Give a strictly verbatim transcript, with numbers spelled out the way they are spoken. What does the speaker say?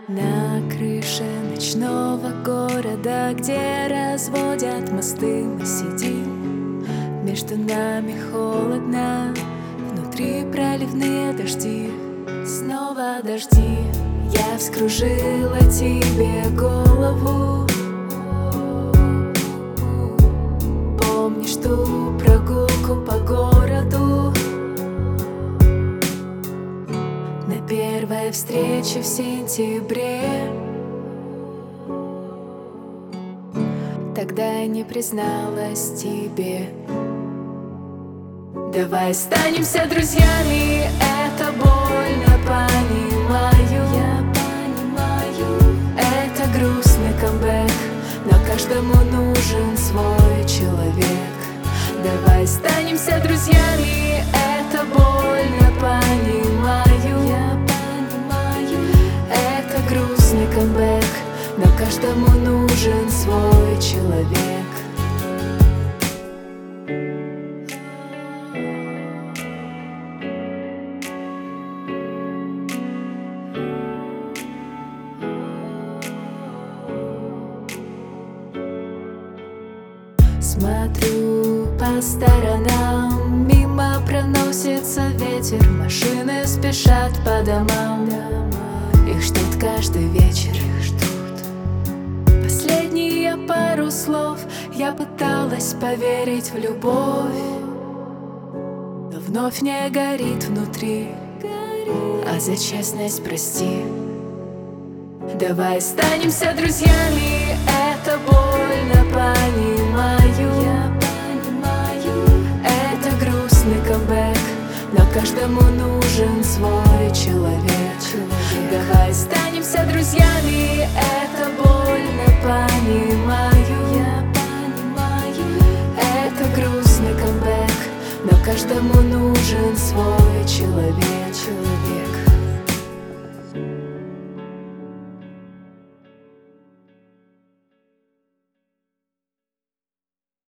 На крыше ночного города, где разводят мосты, мы сидим. Между нами холодно, внутри проливные дожди. Снова дожди. Я вскружила тебе голову. Помнишь ту прогулку по городу? На первой встрече в сентябре. Тогда я не призналась тебе. Давай останемся друзьями, это больно, понимаю. Я понимаю. Это грустный камбэк, но каждому нужен свой человек. Давай останемся друзьями, это больно, понимаю. Я понимаю. Это грустный камбэк, но каждому нужен свой человек. Смотрю по сторонам, мимо проносится ветер. Машины спешат по домам, их ждут каждый вечер. Последние пару слов я пыталась поверить в любовь, но вновь не горит внутри. А за честность прости. Давай останемся друзьями, это больно, понимаю. Я понимаю. Это грустный камбэк, но каждому нужен свой человек. человек. Давай останемся друзьями, это больно, понимаю. Я понимаю. Это грустный камбэк, но каждому нужен свой человек. человек.